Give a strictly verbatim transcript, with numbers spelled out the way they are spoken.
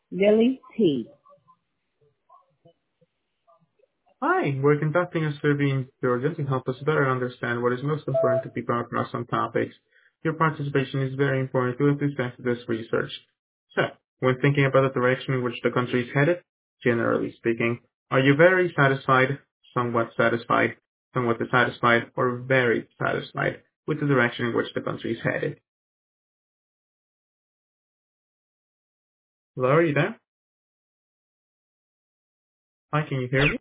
Billy T. Hi, we're conducting a survey in Georgia to help us better understand what is most important to people across some topics. Your participation is very important to us to this research. So, when thinking about the direction in which the country is headed, generally speaking, are you very satisfied, somewhat satisfied, somewhat dissatisfied, or very satisfied with the direction in which the country is headed? Hello, are you there? Hi, can you hear me?